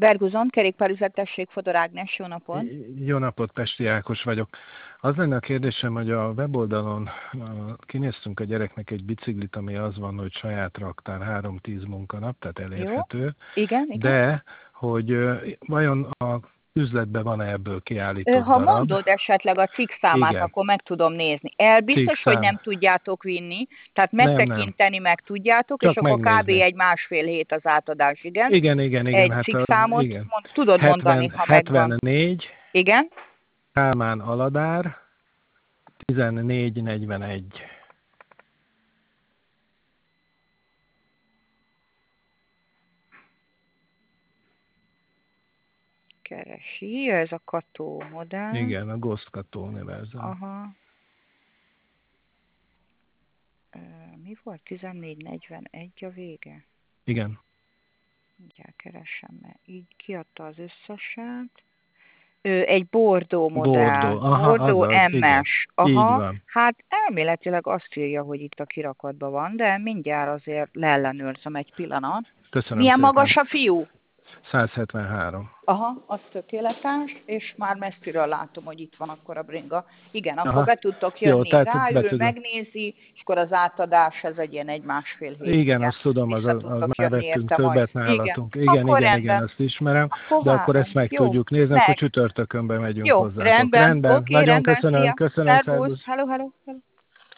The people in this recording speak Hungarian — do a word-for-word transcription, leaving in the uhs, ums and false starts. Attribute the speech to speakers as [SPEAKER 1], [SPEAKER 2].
[SPEAKER 1] Berguzon, kerékpárüzetesség, Fodor Ágnes, jó napot!
[SPEAKER 2] Jó napot, Pesti Ákos vagyok. Az lenne a kérdésem, hogy a weboldalon kinéztünk a gyereknek egy biciklit, ami az van, hogy saját raktár három-tíz munkanap, tehát elérhető.
[SPEAKER 1] Jó. Igen, igen.
[SPEAKER 2] De, hogy vajon a üzletben van-e ebből kiállított
[SPEAKER 1] Ha
[SPEAKER 2] darab?
[SPEAKER 1] mondod esetleg a cikk számát,
[SPEAKER 2] Igen.
[SPEAKER 1] akkor meg tudom nézni. El biztos,
[SPEAKER 2] Cikkszám.
[SPEAKER 1] hogy nem tudjátok vinni, tehát
[SPEAKER 2] Nem,
[SPEAKER 1] megtekinteni meg tudjátok,
[SPEAKER 2] Csak
[SPEAKER 1] és akkor kb.
[SPEAKER 2] megnézni.
[SPEAKER 1] Egy másfél hét az átadás, igen?
[SPEAKER 2] Igen, igen, igen.
[SPEAKER 1] Egy
[SPEAKER 2] Hát
[SPEAKER 1] cikkszámot
[SPEAKER 2] igen.
[SPEAKER 1] mond, tudod mondani, ha megvan.
[SPEAKER 2] hetvennégy,
[SPEAKER 1] Igen?
[SPEAKER 2] Kálmán Aladár, tizennégy negyvenegy.
[SPEAKER 1] Keresi, ez a Kató modell.
[SPEAKER 2] Igen, a Ghost Kató nevezem.
[SPEAKER 1] Aha. Ö, mi volt? tizennégy negyvenegy a vége?
[SPEAKER 2] Igen.
[SPEAKER 1] Mindjárt keresem, mert így kiadta az összeset. Ö, egy Bordó modell.
[SPEAKER 2] Bordó, aha,
[SPEAKER 1] Bordó
[SPEAKER 2] azaz,
[SPEAKER 1] em es.
[SPEAKER 2] igen.
[SPEAKER 1] Aha.
[SPEAKER 2] Így van.
[SPEAKER 1] Hát elméletileg azt írja, hogy itt a kirakatban van, de mindjárt azért leellenőrzöm egy pillanat.
[SPEAKER 2] Köszönöm
[SPEAKER 1] Milyen
[SPEAKER 2] szépen.
[SPEAKER 1] magas a fiú?
[SPEAKER 2] száz hetvenhárom.
[SPEAKER 1] Aha, az tökéletes, és már messziről látom, hogy itt van akkor a bringa. Igen, akkor
[SPEAKER 2] Aha.
[SPEAKER 1] be tudtok jönni,
[SPEAKER 2] Jó, tehát
[SPEAKER 1] ráül,
[SPEAKER 2] be tudom.
[SPEAKER 1] megnézi, és akkor az átadás, ez egy ilyen egy-másfél hét.
[SPEAKER 2] Igen, azt tudom, az, az már vettünk többet nálatunk. Igen, igen, igen, igen, azt ismerem,
[SPEAKER 1] akkor
[SPEAKER 2] de akkor
[SPEAKER 1] várom.
[SPEAKER 2] ezt meg
[SPEAKER 1] Jó,
[SPEAKER 2] tudjuk nézni,
[SPEAKER 1] meg.
[SPEAKER 2] akkor csütörtökön bemegyünk
[SPEAKER 1] Jó,
[SPEAKER 2] hozzátok.
[SPEAKER 1] rendben,
[SPEAKER 2] rendben.
[SPEAKER 1] oké,
[SPEAKER 2] Nagyon
[SPEAKER 1] rendben,
[SPEAKER 2] köszönöm,
[SPEAKER 1] szia.
[SPEAKER 2] köszönöm,
[SPEAKER 1] Szervusz,
[SPEAKER 2] szervusz.
[SPEAKER 1] hello, hello, hello.